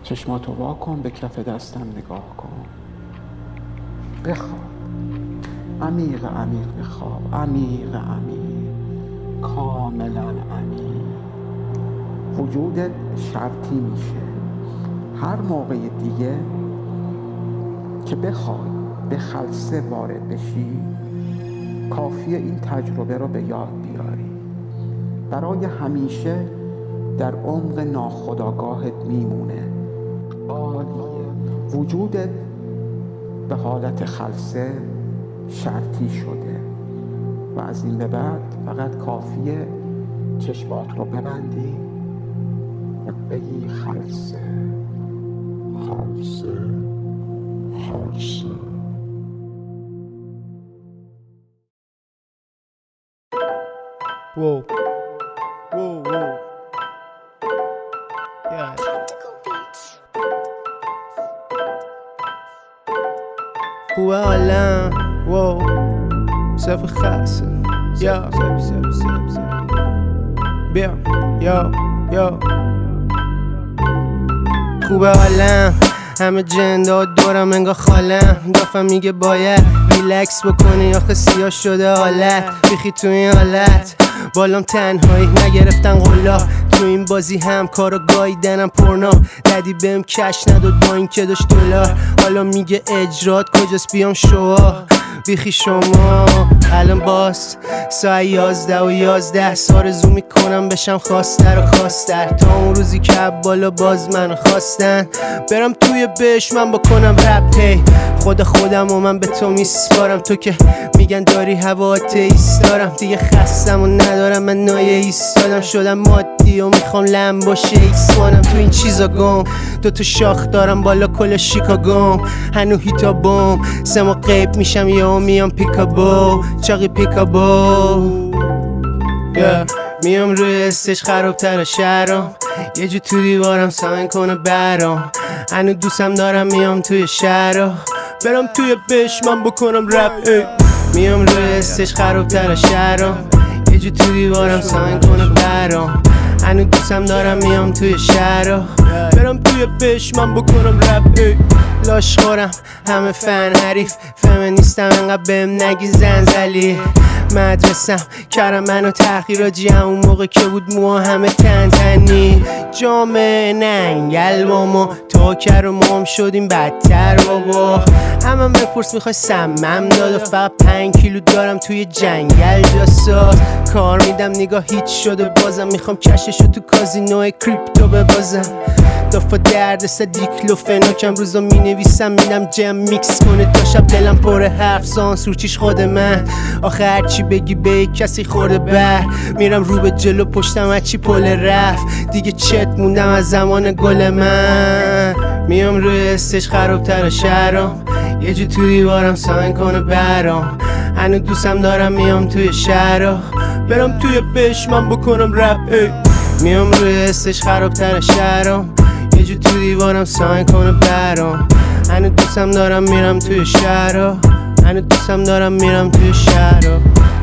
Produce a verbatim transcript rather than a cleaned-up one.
چشماتو وا کن، به کف دستم نگاه کن. بخواب، عمیق عمیق بخواب، عمیق عمیق، کاملا عمیق. وجودت شرطی میشه هر موقع دیگه که بخوای به خلسه وارد بشی، کافیه این تجربه رو به یاد بیاری. برای همیشه در عمق ناخودآگاهت میمونه. عالیه. وجودت به حالت خلسه شرطی شده و از این به بعد فقط کافیه چشمات رو ببندی و بگی خلسه، خلسه، خلسه. Whoa, whoa, whoa. Yeah. خوبه حالم واو صف خاصه یا صف صف صف صف بیا یا یا خوبه حالم همه جندا دورم انگار خالم دافم میگه باید ریلکس بکنی آخه سیاه شده حالت بیخی تو این حالت بالام تنهایی نگرفتن قلا تو این بازی هم کارو گاییدنم پرنا ددی بهم کش نداد با این که داشت دلار حالا میگه اجرات کجاست بیام شوا بیخی شما الان باز ساعت یازده و یازده آرزو میکنم بشم خواستر و خواستر تا اون روزی که بالا باز منو خواستن برم توی بهش من بکنم رپ هی خدا خودم و من به تو میسپارم تو که میگن داری هوا ایستارم دیگه خستم و ندارم من نایه ایستادم شدم مادی و میخوام لم باشه ایسوانم تو این چیزا گم دو تا شاخ دارم بالا کل شیکاگوم هنو هیتا بوم سما قیب میشم یا میام پیکابو چاقی پیکابو yeah. میام روی استش خرابتر شهرام یه جو تو دیوارم ساین کنه برام هنو دوستم دارم میام توی شهرام برم توی بش من بکنم رپ ای. میام روی استش خرابتر شهرام یه جو تو دیوارم ساین کنه برام هنو دوستم دارم میام توی شهرام برم توی بش من بکنم رپ ای. لاش خورم همه فن حریف فمینیستم انقدر بهم نگی زنزلی مدرسم کردم منو تحقیراجی همون موقع که بود موها همه تن تنی جامعه ننگل با ما تا کر و مام شدیم بدتر بابا همه بپرس میخوای سمم داد و فقط پنج کیلو دارم توی جنگل جاساز کار میدم نگاه هیچ شده بازم میخوام کششو تو کازینو کریپتو ببازم دافا درد سه دیکلو فناکم روزا می نویسم میدم جم میکس کنه تا شب دلم پر حرف سانسور چیش خود من آخه هرچی بگی به یک کسی خورده بر میرم رو به جلو پشتم هرچی پل رفت دیگه چت موندم از زمان گل من میام روی استش خرابتر شهرام یه جو تو دیوارم ساین کنه برام هنو دوستم دارم میام توی شهرام برم توی بش من بکنم رپ ای. میام روی استش خرابتر شهرام یه جو تو دیوارم ساین کنه برام هنو دوستم دارم میرم توی شهرام هنو دوستم دارم میرم توی شهرام